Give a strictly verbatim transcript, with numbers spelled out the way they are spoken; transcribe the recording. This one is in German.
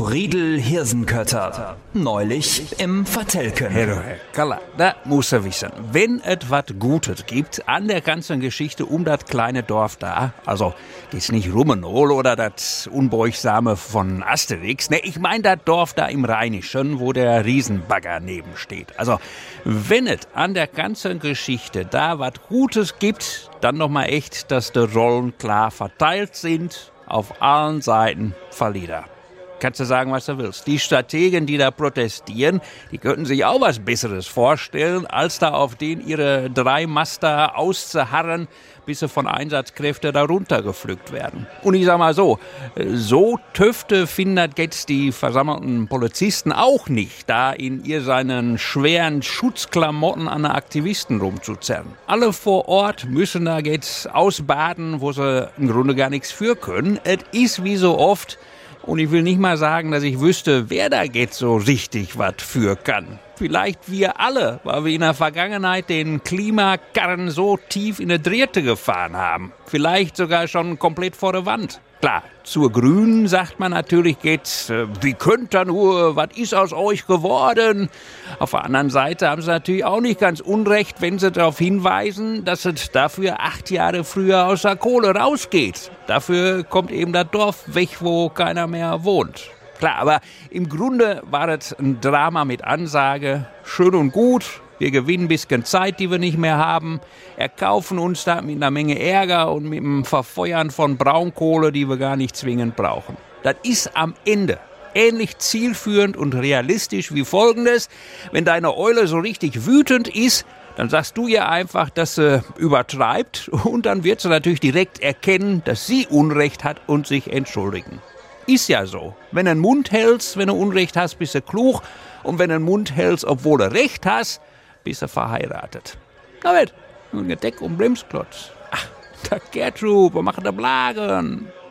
Friedel Hirsenkötter. Neulich im Vertelken. Herr, Herr Kaller, da muss er wissen, wenn es was Gutes gibt an der ganzen Geschichte um das kleine Dorf da, also das nicht Rummenol oder das Unbeugsame von Asterix, ne, ich mein das Dorf da im Rheinischen, wo der Riesenbagger neben steht. Also, wenn es an der ganzen Geschichte da was Gutes gibt, dann nochmal echt, dass die Rollen klar verteilt sind, auf allen Seiten Verlierer. Kannst du sagen, was du willst. Die Strategen, die da protestieren, die könnten sich auch was Besseres vorstellen, als da auf den ihre drei Master auszuharren, bis sie von Einsatzkräften da runtergepflückt werden. Und ich sag mal so, so Töfte findet jetzt die versammelten Polizisten auch nicht, da in ihr seinen schweren Schutzklamotten an den Aktivisten rumzuzerren. Alle vor Ort müssen da jetzt ausbaden, wo sie im Grunde gar nichts für können. Es ist wie so oft. Und ich will nicht mal sagen, dass ich wüsste, wer da jetzt so richtig was für kann. Vielleicht wir alle, weil wir in der Vergangenheit den Klimakarren so tief in die Drähte gefahren haben. Vielleicht sogar schon komplett vor der Wand. Klar, zur Grünen sagt man natürlich jetzt, äh, wie könnt ihr nur, was ist aus euch geworden? Auf der anderen Seite haben sie natürlich auch nicht ganz unrecht, wenn sie darauf hinweisen, dass es dafür acht Jahre früher aus der Kohle rausgeht. Dafür kommt eben das Dorf weg, wo keiner mehr wohnt. Klar, aber im Grunde war es ein Drama mit Ansage, schön und gut. Wir gewinnen ein bisschen Zeit, die wir nicht mehr haben, erkaufen uns da mit einer Menge Ärger und mit dem Verfeuern von Braunkohle, die wir gar nicht zwingend brauchen. Das ist am Ende ähnlich zielführend und realistisch wie Folgendes. Wenn deine Eule so richtig wütend ist, dann sagst du ihr einfach, dass sie übertreibt und dann wird sie natürlich direkt erkennen, dass sie Unrecht hat und sich entschuldigen. Ist ja so. Wenn du einen Mund hältst, wenn du Unrecht hast, bist du klug. Und wenn du einen Mund hältst, obwohl du Recht hast, bist du verheiratet. Na wett, ein Gedeck und Blimsklotz. Ach, der Gertrud, wir machen da Blagen.